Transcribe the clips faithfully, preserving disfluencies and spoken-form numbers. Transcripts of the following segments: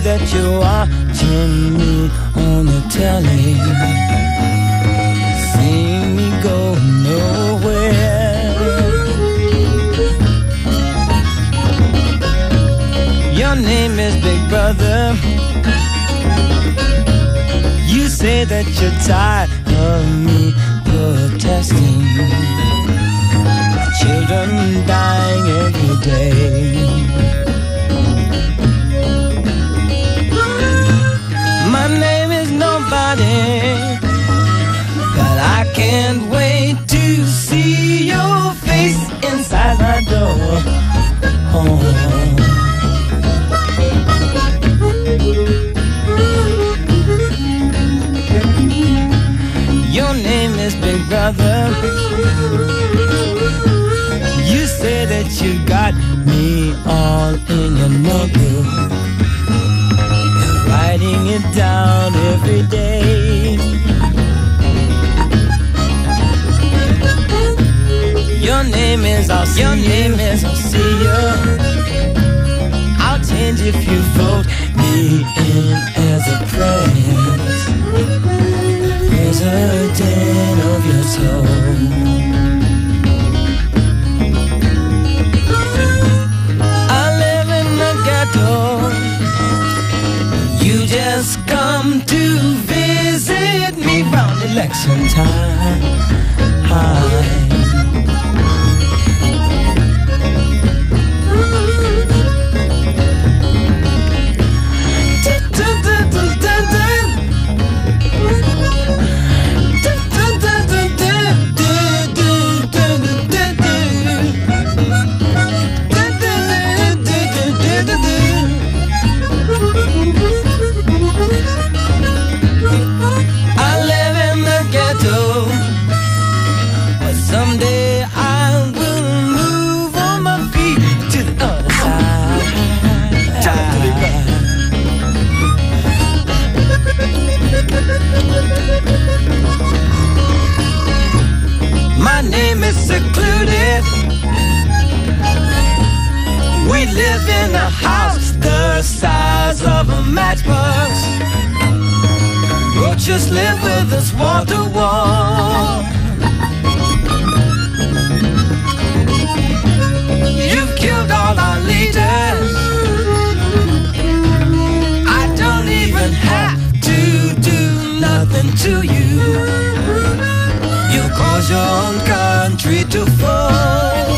that you're watching me on the telly. Seeing me go nowhere. Your name is Big Brother. You say that you're tired of me protesting. Children dying every day. My name is nobody, but I can't wait to see your face inside my door. Oh. Your name is Big Brother. You say that you got me all in your notebook, writing it down every day. Your name is I'll see Your name you. is I'll see you. I'll change if you vote me in as a prince, president of your soul. You just come to visit me round election time. Hi. Someday I will move on my feet to the other side. My name is secluded. We live in a house the size of a matchbox. Roaches live with us wall to wall. You've killed all our leaders. I don't even have to do nothing to you. You cause your own country to fall.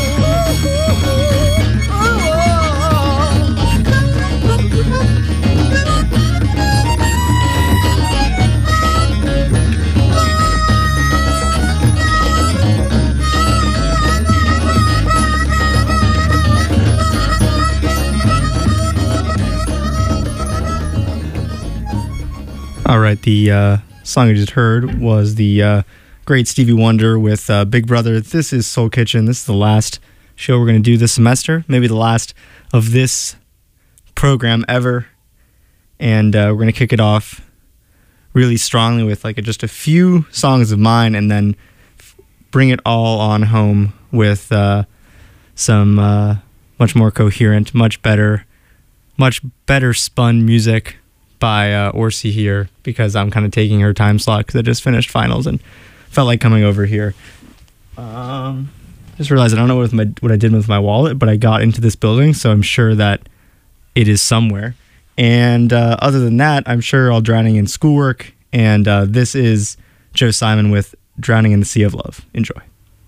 All right, the uh, song you just heard was the uh, great Stevie Wonder with uh, Big Brother. This is Soul Kitchen. This is the last show we're going to do this semester, maybe the last of this program ever. And uh, we're going to kick it off really strongly with like a, just a few songs of mine, and then f- bring it all on home with uh, some uh, much more coherent, much better, much better spun music by uh, Orsi here, because I'm kind of taking her time slot because I just finished finals and felt like coming over here. Um, just realized I don't know what, with my, what I did with my wallet, but I got into this building, so I'm sure that it is somewhere. And uh, other than that, I'm sure I'll drowning in schoolwork. And uh, this is Joe Simon with Drowning in the Sea of Love. Enjoy.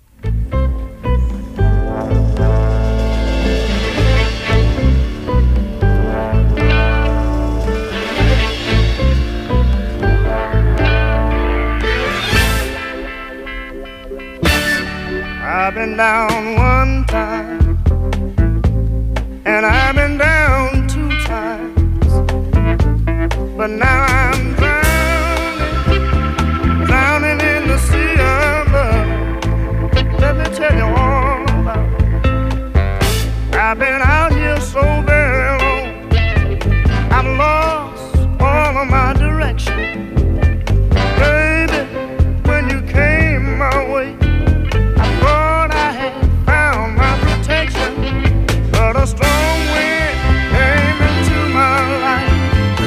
I've been down one time, and I've been down two times, but now I'm drowning, drowning in the sea of love. Let me tell you all about it. I've been out here so very long, I've lost all of my direction. Baby, when you came my way, a strong wind came into my life.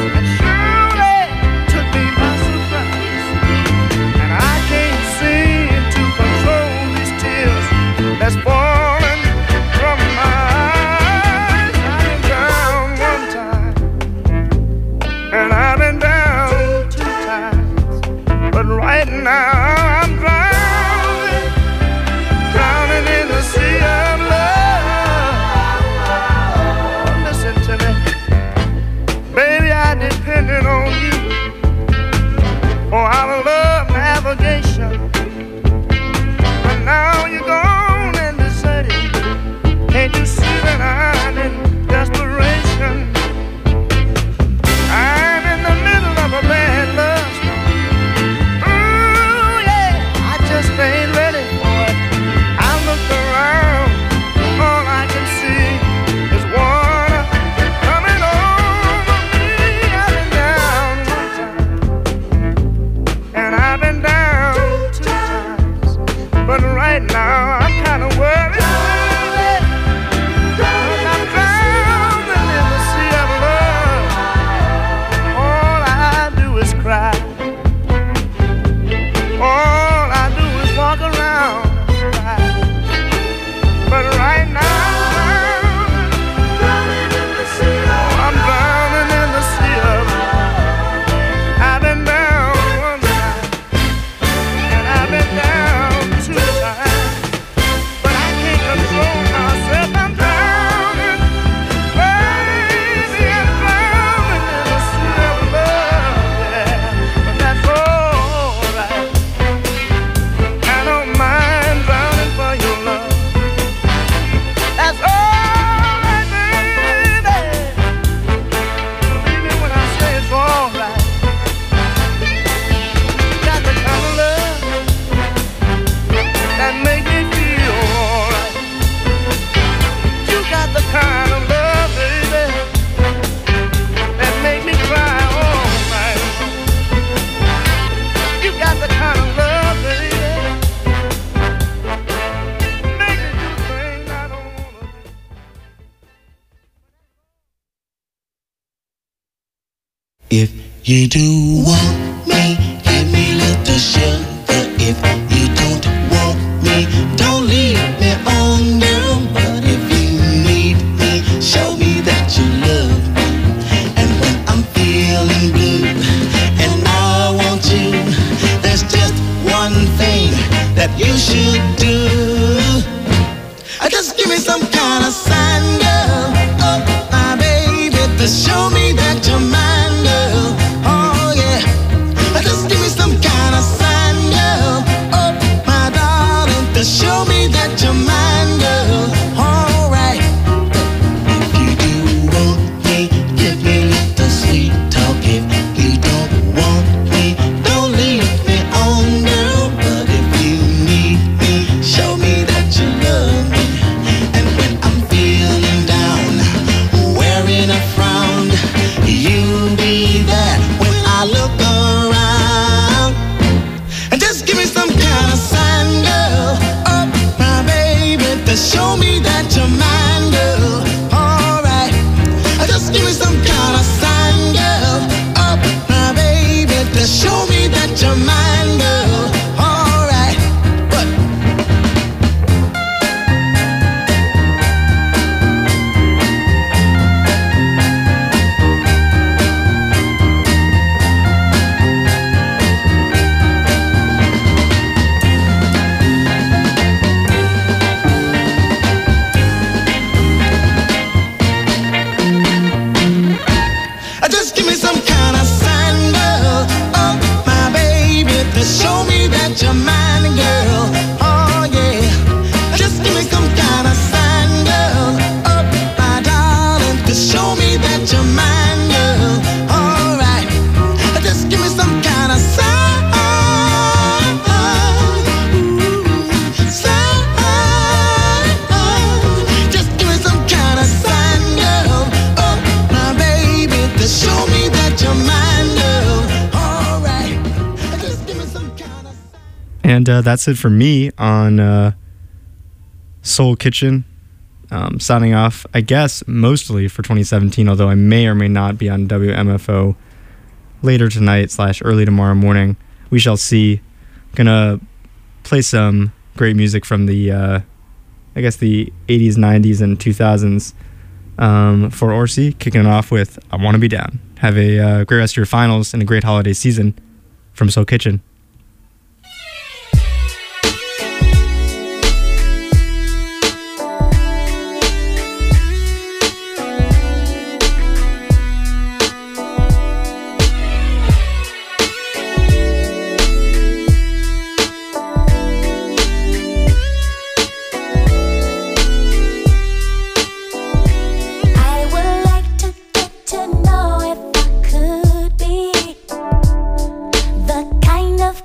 If you do want me, give me little sugar. If you don't want me, don't leave me on down. But if you need me, show me that you love me. And when I'm feeling blue and I want you, there's just one thing that you should do. Just give me some kind of sign, girl. Oh, my baby, to show me that you're mine, girl. Oh, yeah. Just give me some kind of sign, girl. Oh, my darling, to show me that you're mine, girl. All right. If you do want me, give me a little sweet talk. If you don't want me, don't leave me on, girl. But if you need me, show me that you love me. Show me that you're mine, girl. All right. Just give me some kind of sign, girl. Oh, my baby, to show me that you're mine, girl. All right. But show me that you're mine, girl. Oh, yeah. Just give me some kind of sign, girl. Oh, my darling, to show me that you're mine, girl. All right. Just give me some kind of sign. Sign. Just give me some kind of sign, girl. Oh, my baby, to show me that you're mine, girl. And uh, that's it for me on uh, Soul Kitchen. Um, signing off, I guess, mostly for twenty seventeen, although I may or may not be on W M F O later tonight slash early tomorrow morning. We shall see. Gonna play some great music from the, uh, I guess, the eighties, nineties, and two thousands um, for Orsi, kicking it off with I Wanna Be Down. Have a uh, great rest of your finals and a great holiday season from Soul Kitchen. Know if I could be the kind of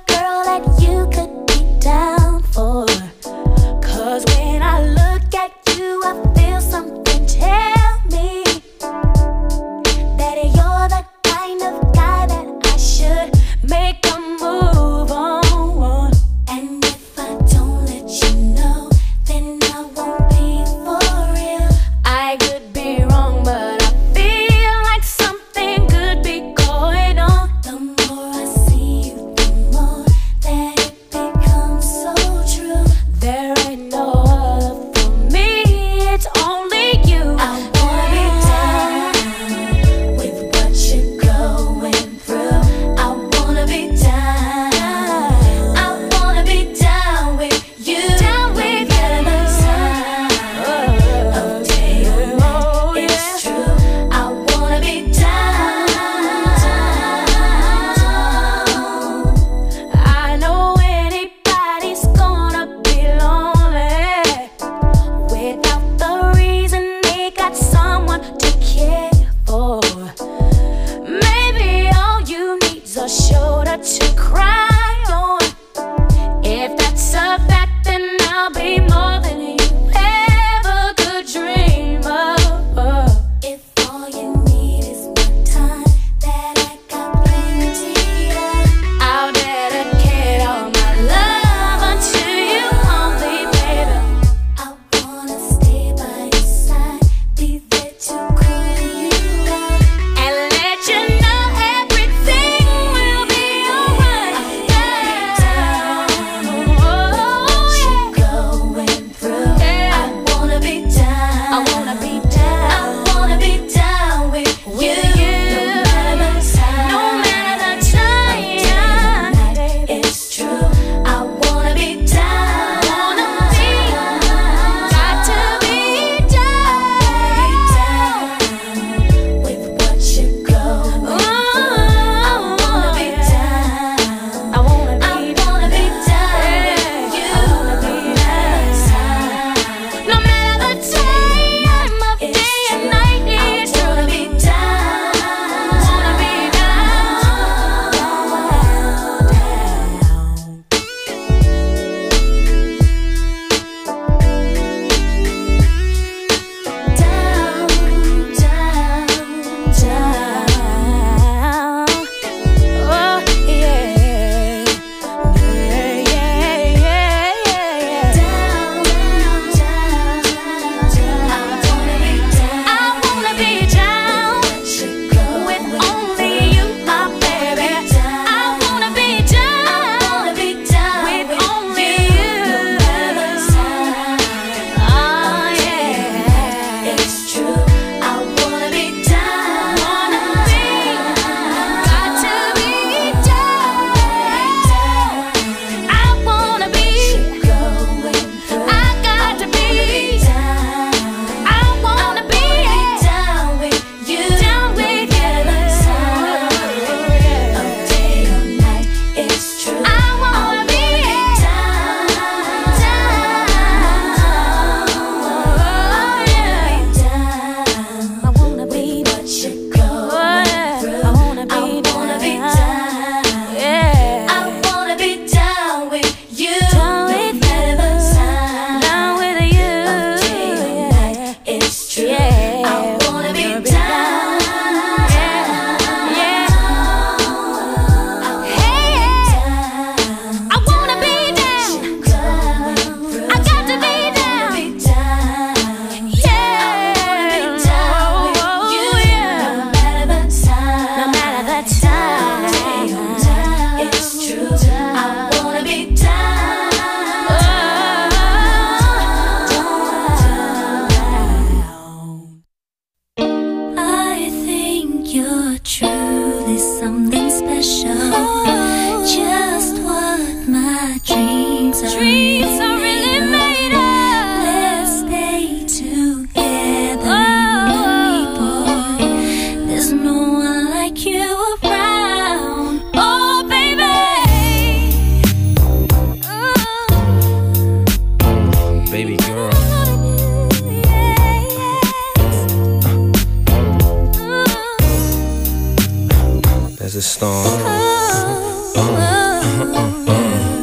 storm. Uh, uh, uh,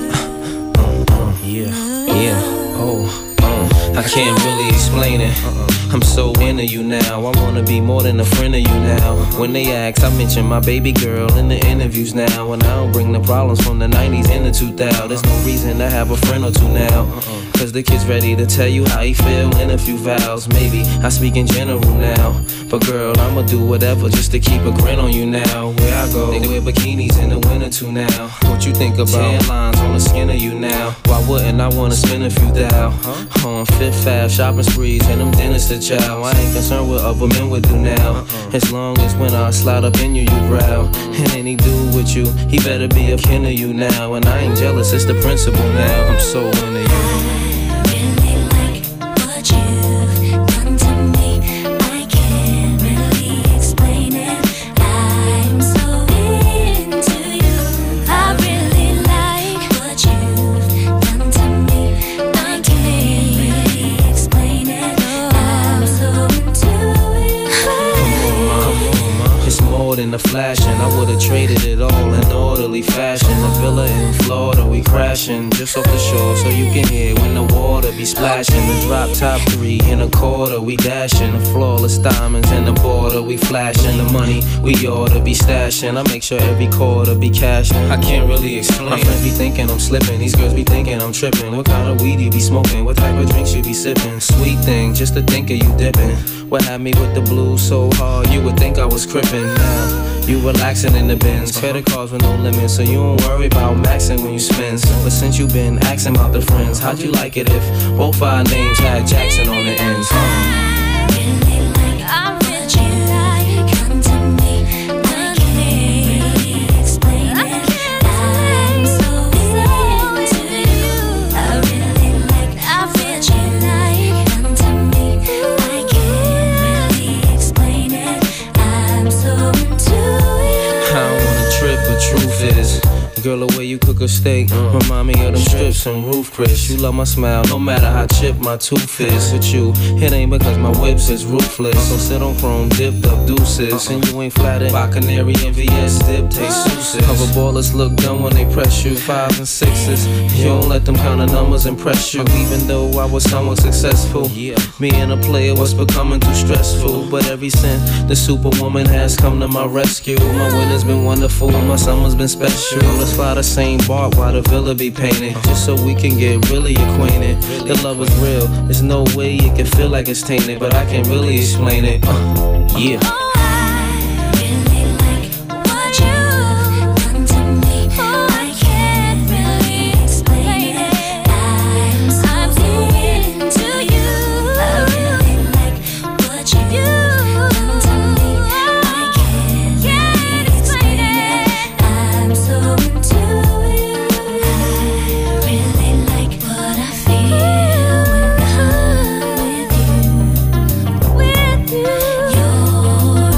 yeah, yeah, oh, uh, I can't really explain it. I'm so into you now. I wanna be more than a friend of you now. When they ask, I mention my baby girl in the interviews now. And I don't bring the problems from the nineties and the two thousands. There's no reason to have a friend or two now. Cause the kid's ready to tell you how he feel in a few vows. Maybe I speak in general now. But girl, I'ma do whatever just to keep a grin on you now. Where I go, they wear bikinis in the winter too now. What you think about tan lines on the skin of you now? Why wouldn't I wanna spend a few thou? On Fifth Ave, shopping sprees and them dinners to chow. I ain't concerned what other men would do now. As long as when I slide up in you, you growl. And any dude with you, he better be a kin of you now. And I ain't jealous, it's the principle now. I'm so into you. In the flashing, I would've traded it all in orderly fashion. A villa in Florida, we crashing just off the shore, so you can hear when the water be splashing. The drop top three in a quarter, we dashing. The flawless diamonds in the border, we flashing. The money we oughta be stashing. I make sure every quarter be cashing. I can't really explain. My friends be thinking I'm slipping, these girls be thinking I'm tripping. What kind of weed you be smoking? What type of drinks you be sipping? Sweet thing, just to think of you dipping. What had me with the blues so hard, you would think I was crippin'. Now you relaxing in the bins, credit cards with no limits, so you don't worry about maxing when you spend. But since you been asking about the friends, how'd you like it if both our names had Jackson on the ends? Huh? Girl, the way you cook a steak remind me of them strips and roof crisps. You love my smile, no matter how chipped my tooth is. With you, it ain't because my whips is ruthless. So sit on chrome, dipped up deuces. And you ain't flattered by Canary and V S dip, taste souses. Cover ballers look dumb when they press you. Fives and sixes, you don't let them kind of numbers impress you. Even though I was somewhat successful, me and a player was becoming too stressful. But every since the superwoman has come to my rescue, my winter's been wonderful, my summer's been special. Let's fly the same bark while the villa be painted, just so we can get really acquainted. The love is real, there's no way it can feel like it's tainted, but I can't really explain it. Uh, yeah. You're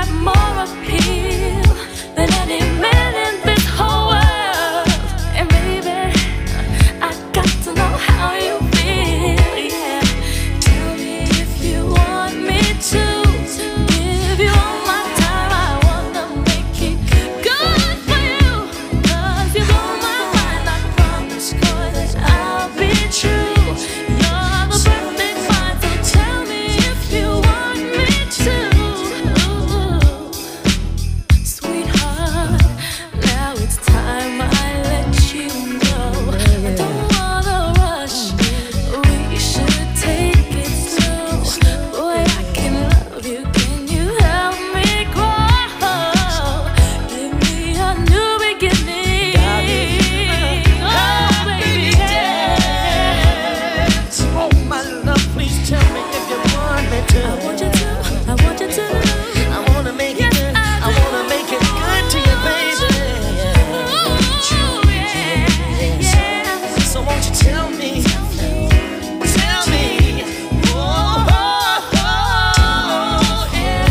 got more appeal than any man in this whole world. And baby, I got to know how you feel, yeah. Tell me if you want me to give you all my time. I wanna make it good for you, 'cause you blow my mind. I promise, 'cause I'll be true. You're the perfect fine, so tell me if you want me to. Sweetheart, now it's time I let you know. I don't wanna rush, we should take it slow. Boy, I can love you, can you help me grow? Give me a new beginning. Oh, baby, yeah. Oh, my love, please tell me if you want me to. I want you to, I want you to. I wanna make it good. I wanna make it good to you, baby. Ooh, yeah, yeah. So won't you tell me? Tell me. Oh, oh, oh, yeah.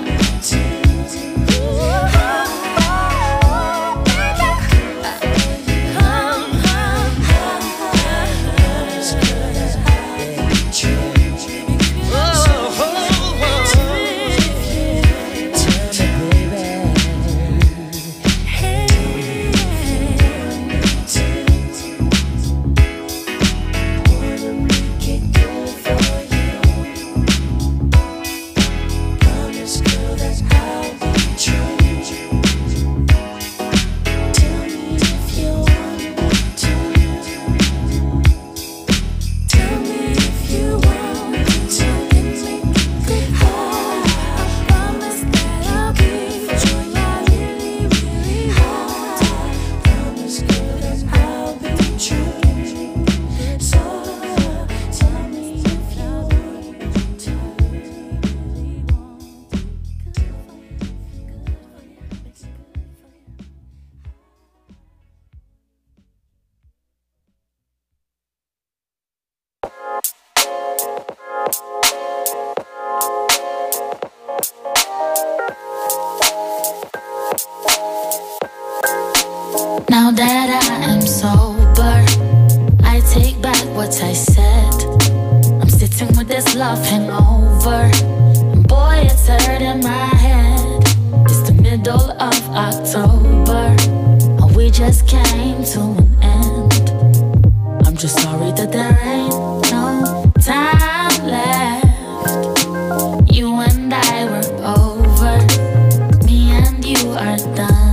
Now that I am sober, I take back what I said. I'm sitting with this love hangover, and boy, it's hurting my head. It's the middle of October, and we just came to an end. I'm just sorry that there ain't no time left. You and I were over, me and you are done.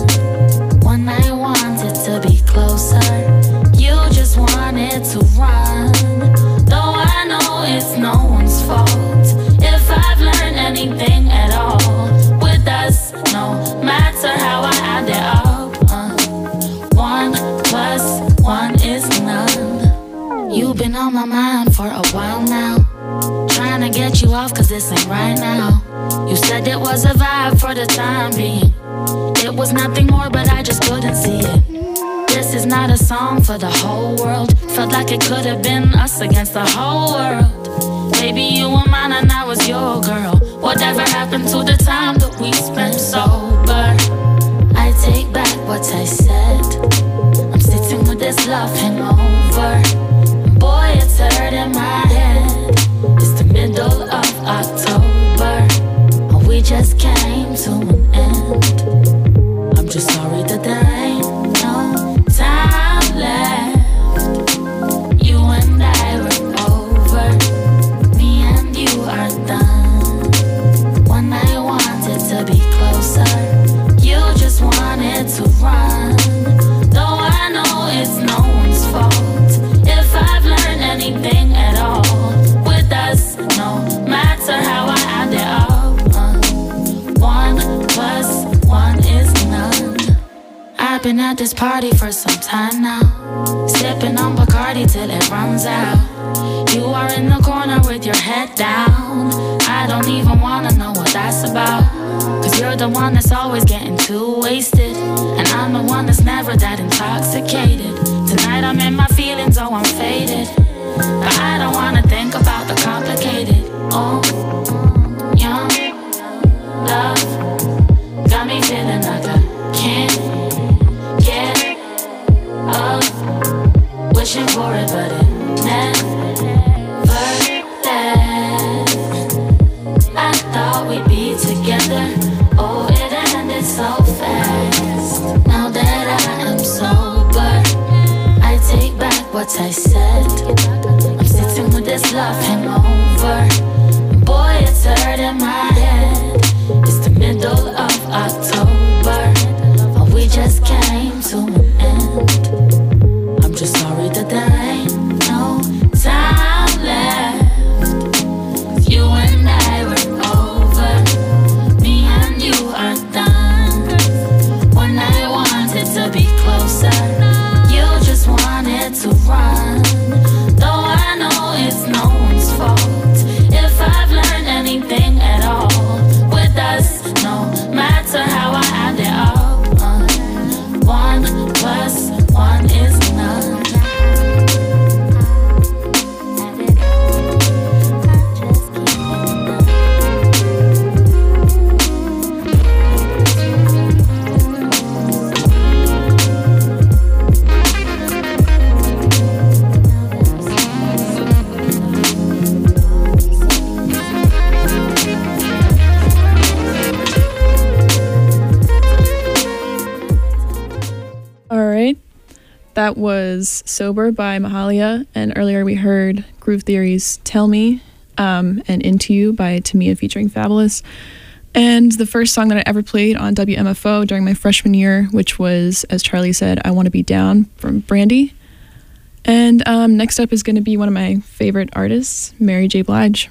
When I wanted to be closer, you just wanted to run. Though I know it's no one's fault, if I've learned anything at all with us, no matter how I add it up, uh, one plus one is none. You've been on my mind for a while now, trying to get you off 'cause this ain't right now. You said it was a vibe for the time being. It was nothing more, but I just couldn't see it. This is not a song for the whole world. Felt like it could have been us against the whole world. Baby, you were mine and I was your girl. Whatever happened to the time that we spent sober? I take back what I said. I'm sitting with this love hangover, and boy, it's hurting my head. It's the middle of October, and we just came to an end. I'm just sorry that there ain't no time left. You and I were over, me and you are done. When I wanted to be closer, you just wanted to run. Though I know it's no one's fault, if I've learned anything at all with us, no matter how I add it up, uh, one plus one is none. I've been at this party for some time now, sipping on Bacardi till it runs out. You are in the corner with your head down. I don't even wanna know what that's about, 'cause you're the one that's always getting too wasted, and I'm the one that's never that intoxicated. Tonight I'm in my feelings, oh I'm faded, but I don't wanna think about the complicated. Oh, young love got me feeling like I can't get up. Wishing for it, but it never left. I thought we'd be together. Oh, it ended so fast. Now that I am sober, I take back what I said. I'm sitting with this love hangover. Boy, it's hurting my head. It's the middle of October, and we just came to an end. I'm just sorry that there ain't no time left. You and I were over. Me and you are done. When I wanted to be closer, you just wanted to run. Though I know it's no one's fault. If I've learned anything at all with us, no matter how I add it up, uh, one plus one is none. That was Sober by Mahalia, and earlier we heard Groove Theory's Tell Me um, and Into You by Tamia featuring Fabulous. And the first song that I ever played on W M F O during my freshman year, which was, as Charlie said, I Want to Be Down from Brandy. And um, next up is going to be one of my favorite artists, Mary J. Blige.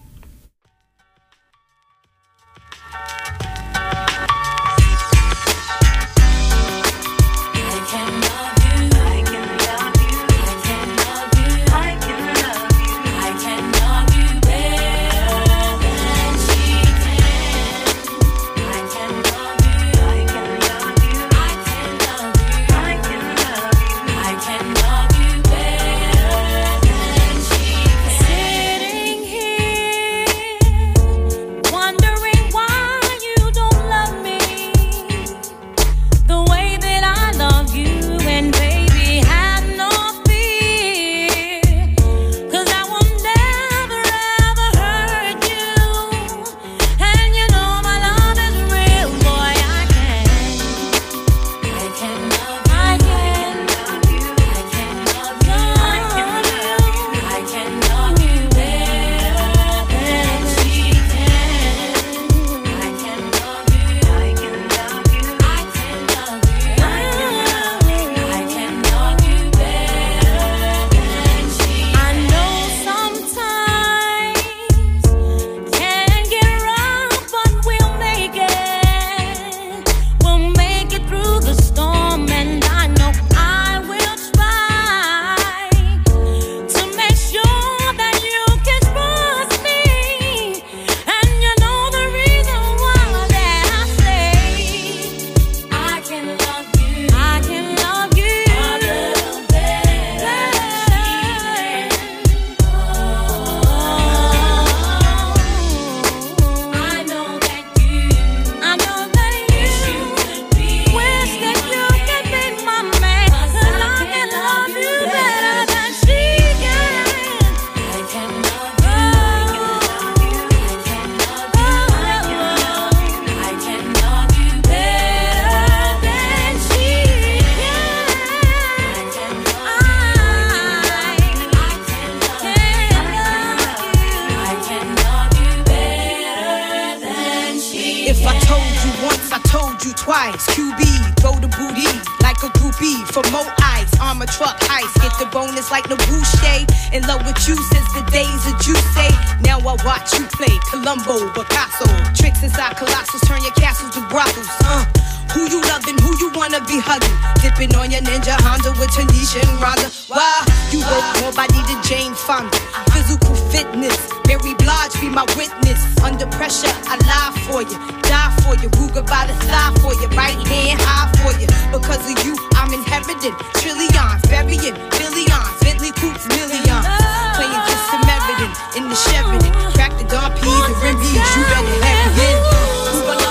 twice. Q B, throw the booty like a groupie for more ice. Armor truck heist, get the bonus like the Boucher. In love with you since the days of Juicy. Now I watch you play Columbo, Picasso. Tricks inside Colossus, turn your castles to brothels. Uh. Who you loving, who you wanna be hugging? Dipping on your Ninja Honda with Tanisha and Rhonda. Wow, you work more body than Jane Fonda. Physical fitness, Mary Blige be my witness. Under pressure, I lie for you, die for you. Ruger by the thigh for you, right hand high for you. Because of you, I'm inheriting trillions, burying billions, Bentley coupes millions. Playing Good Samaritan in the Sheridan. Crack the Don P's, the Rim B's, you better have it in.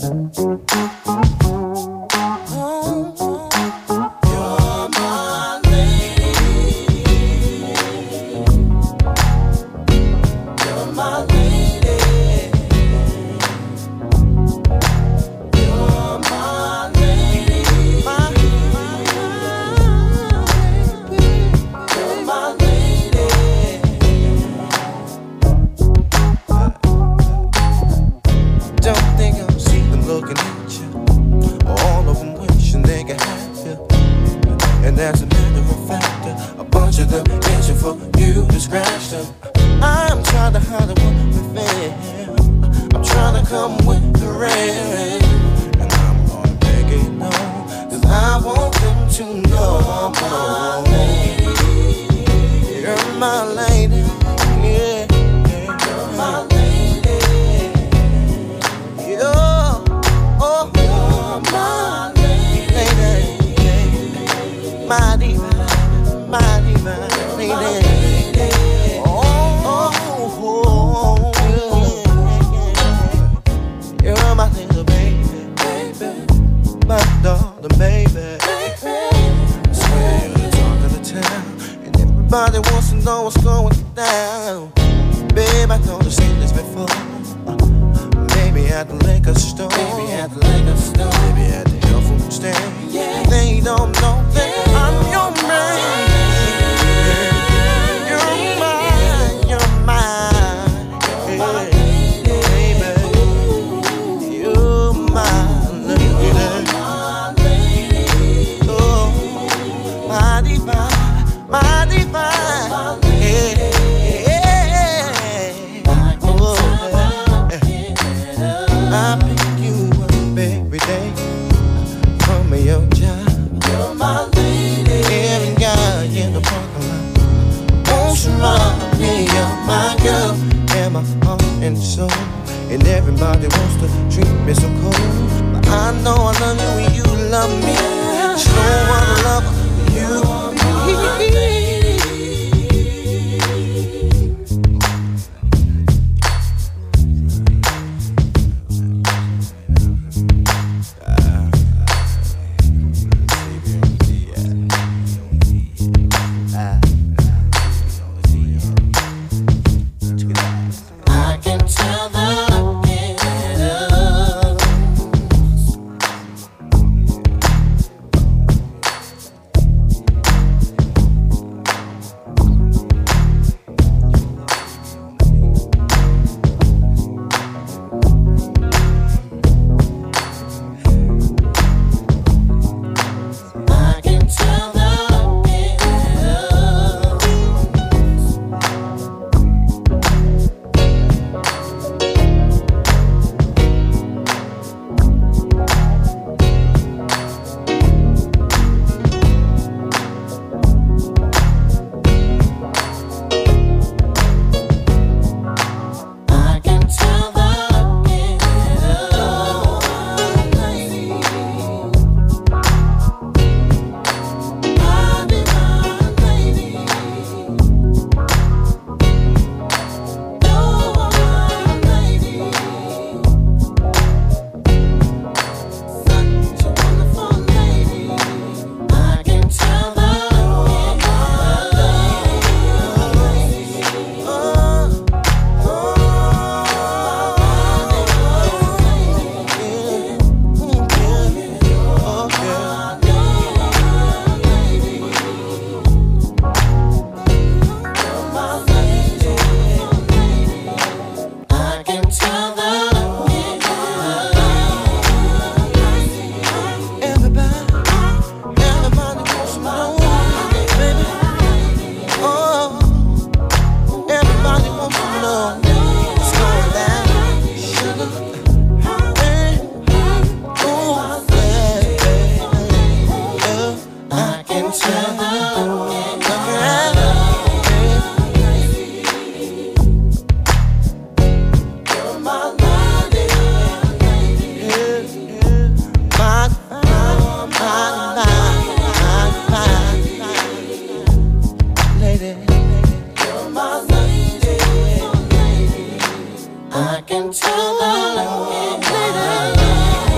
I can tell the lady.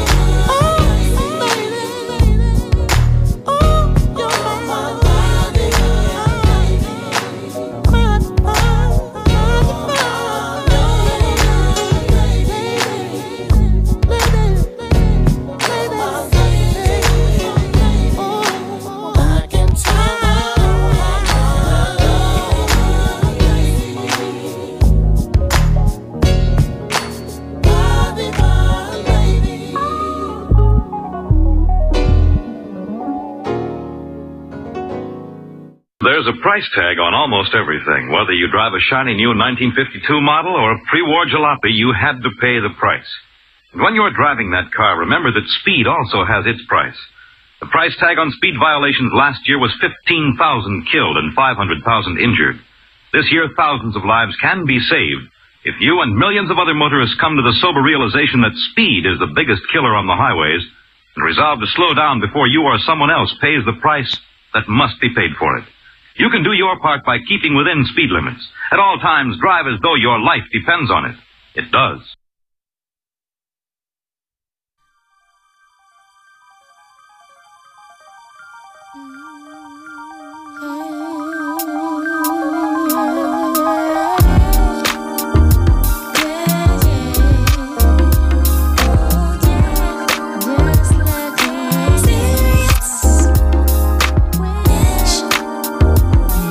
There's a price tag on almost everything. Whether you drive a shiny new nineteen fifty-two model or a pre-war jalopy, you had to pay the price. And when you're driving that car, remember that speed also has its price. The price tag on speed violations last year was fifteen thousand killed and five hundred thousand injured. This year, thousands of lives can be saved if you and millions of other motorists come to the sober realization that speed is the biggest killer on the highways and resolve to slow down before you or someone else pays the price that must be paid for it. You can do your part by keeping within speed limits. At all times, drive as though your life depends on it. It does.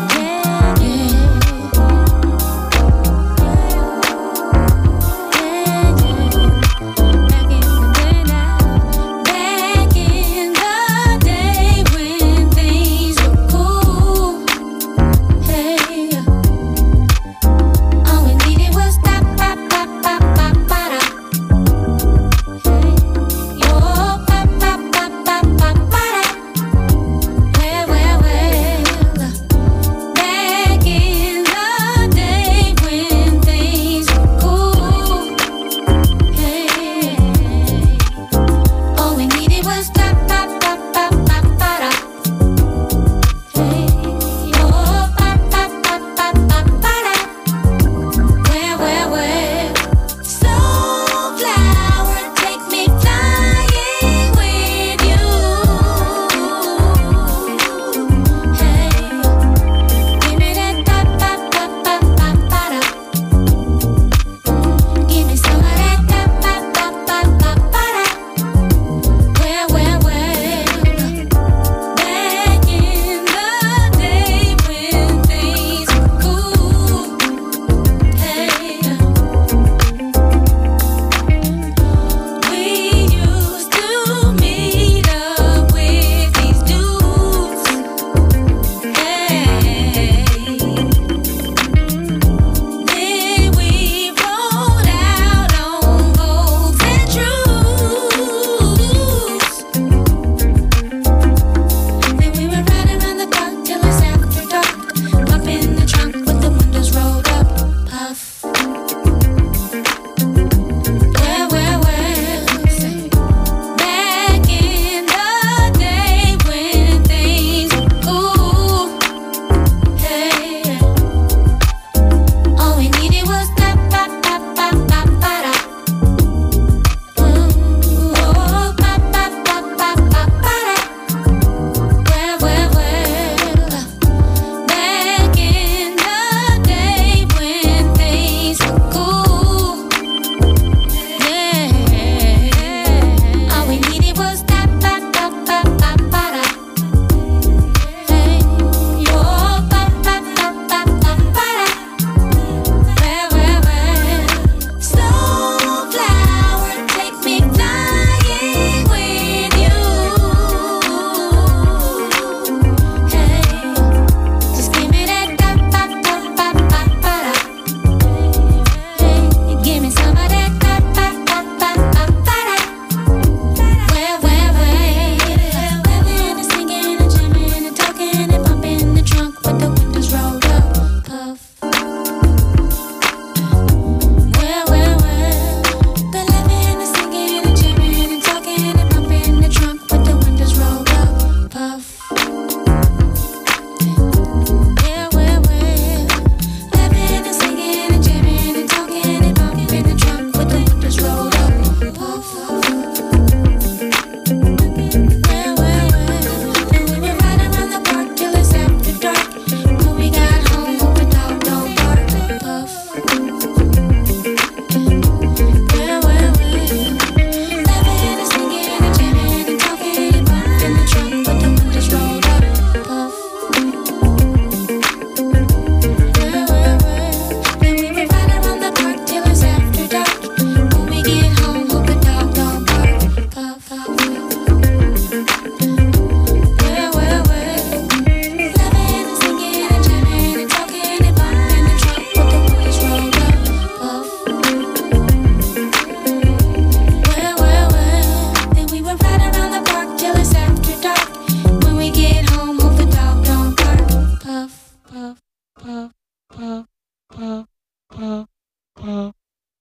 Yeah.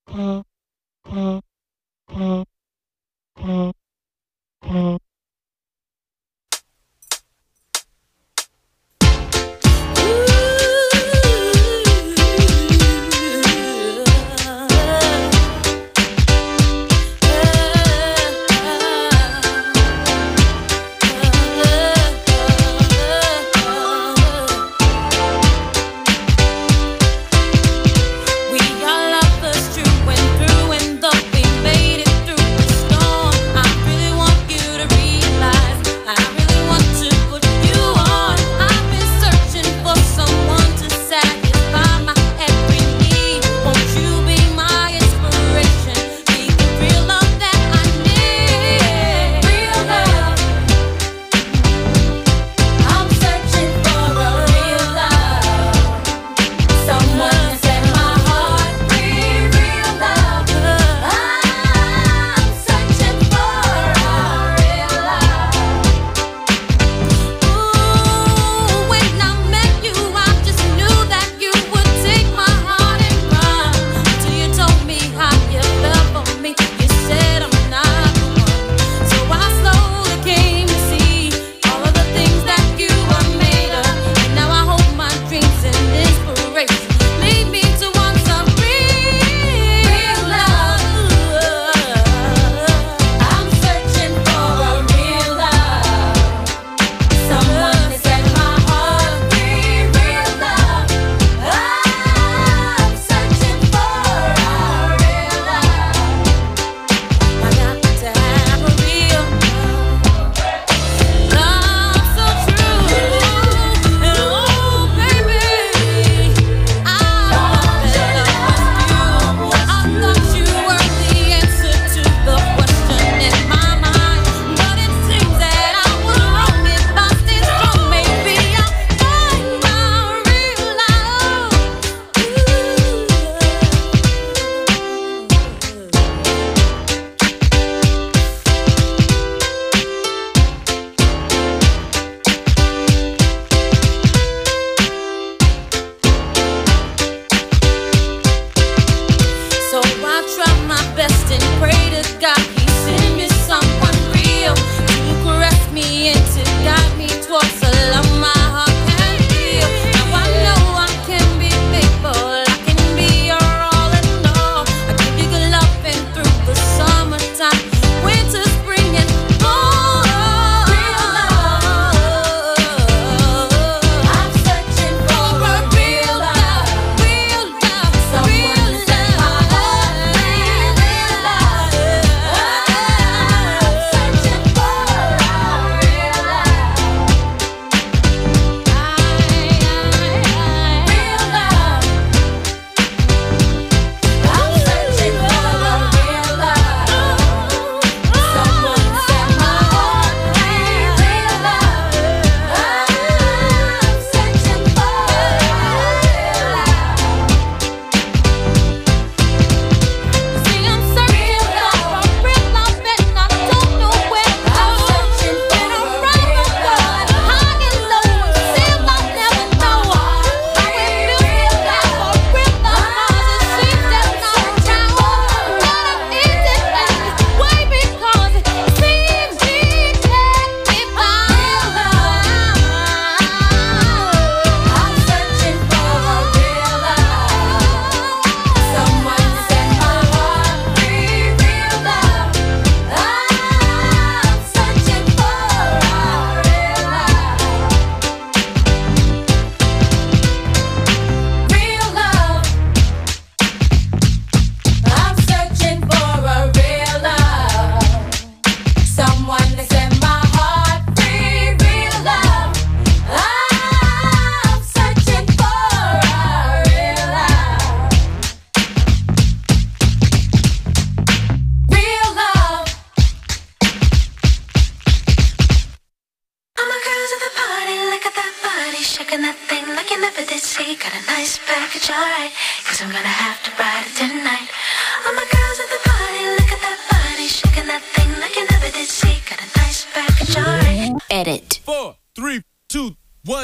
alright, cause I'm gonna have to ride it tonight. All my girls at the party, look at that body, shaking that thing like you never did see. Got a nice package, alright. Edit. Four, three, two, one.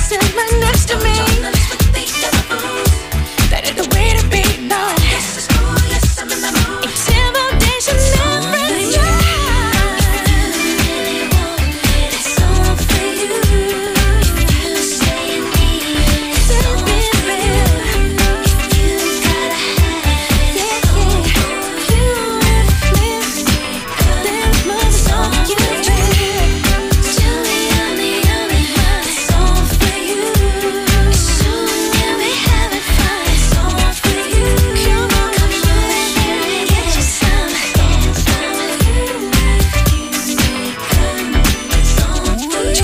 sit right next to me. That ain't the way to be, no. Yes, it's cool, yes, I'm in the mood. Intimidation never dies. It's all for you. If you say you need it, it's all for you. If you gotta have it, it's all for you. There's much on you, baby. Tell me I'm the only one. It's all for you. Soon you'll be having fun. It's all for you. Come on, come on, baby, get you some. It's all for you. It's all for you.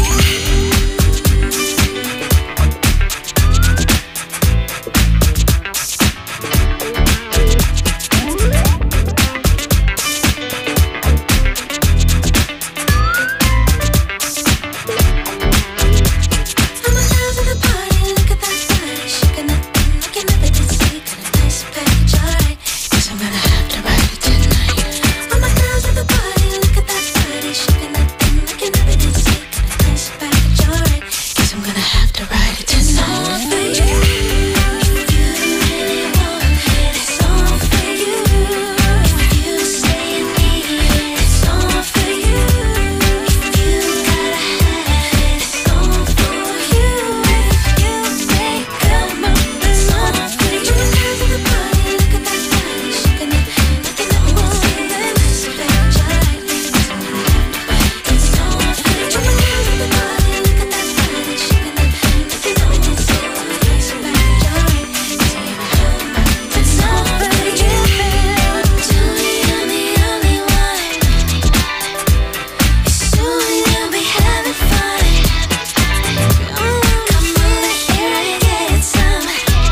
I'm a girl to the party, look at that body, shaking that thing like you never did see. Got a nice package, alright, 'cause I'm gonna have to ride it tonight. I'm a girl to the party, look at that body, shaking that thing like you never did see. Got a nice package, alright, 'cause I'm gonna have to ride it tonight. It's all for you. If you really want it, it's all for you. If you say you need it, it's all for you. If you gotta have it, it's all for you. If you say come on, it's all for you. I'm a girl to the party, look at that body, shaking that thing like you never did see. Got a nice package, alright, 'cause I'm gonna have to ride it. It's all for you. I'm a girl to the party, look at that body, shaking that thing like you never did see. Got a nice package, alright, 'cause I'm gonna have to ride it. It's all for you, babe. Tell me I'm the only one. Soon you'll be having fun. Come on, here and get some.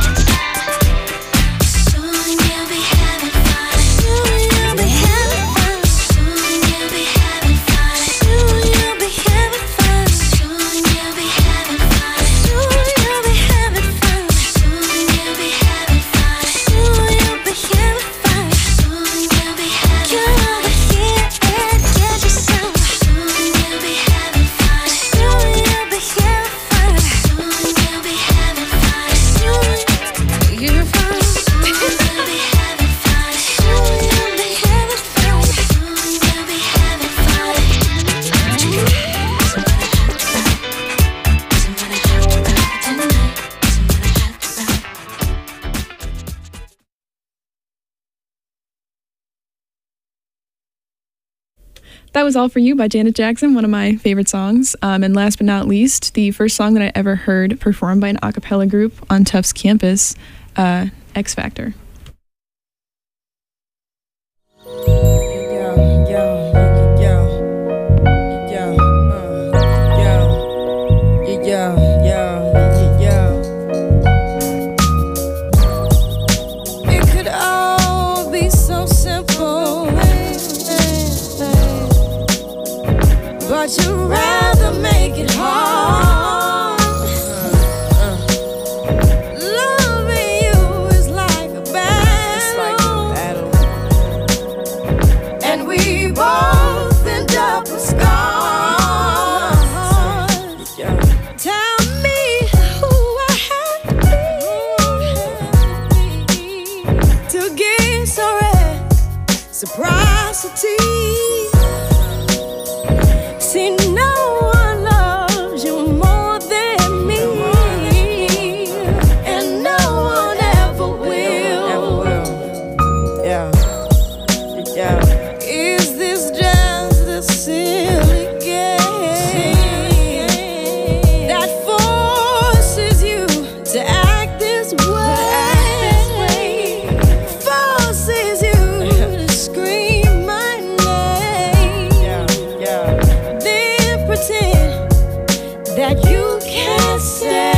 Soon you'll be having fun. Soon you'll be having fun. Soon you'll be having fun. Soon you'll be having fun. Soon you'll be having fun. Soon you'll be having fun. Soon you'll be having fun. Soon you'll be having fun. Soon you'll be having fun. Come over here and get you some. Soon you'll be having fun. Soon you'll be having fun. Soon you'll be having fun. Soon you're fun. Soon you'll be having fun. Soon you'll be having fun. Soon you'll be having fun. Somebody have to ride. Somebody have to ride tonight. Somebody have to ride. That was All For You by Janet Jackson, one of my favorite songs. Um, and last but not least, the first song that I ever heard performed by an a cappella group on Tufts campus, uh, X Factor. It could all be so simple, but you'd rather make it hard. Loving you is like a battle, and we both end up with scars. Tell me who I have to be to get so reciprocity. See, no one loves you more than me, and no one ever will. Yeah, yeah. Is this just a silly game that forces you to act this way? Forces you to scream my name. Then pretend that you can't say